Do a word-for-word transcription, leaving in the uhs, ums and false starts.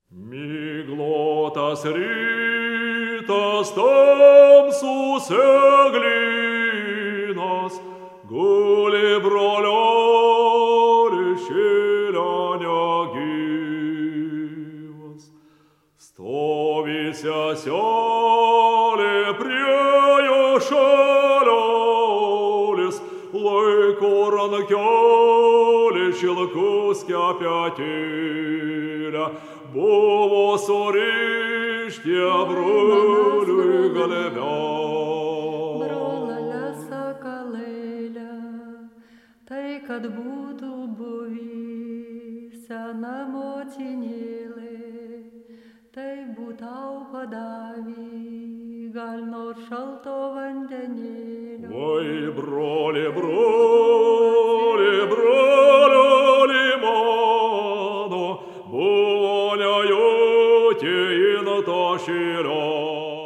Miglotas rytas tamsus eglynas, guli brolioli šėlė negyvas. Stovi seselė prie jo šaliolis, laiko rankelį šilkus kepetėlę, buvo surišti broliui galve. Brolele sakalėle, tai kad būtų buvę sena motinėlė, tai būtau padavė gal nors šalto vandenėlio. Oi, broli, broli, brolioli mano, buvo nejauti į tą šėlę.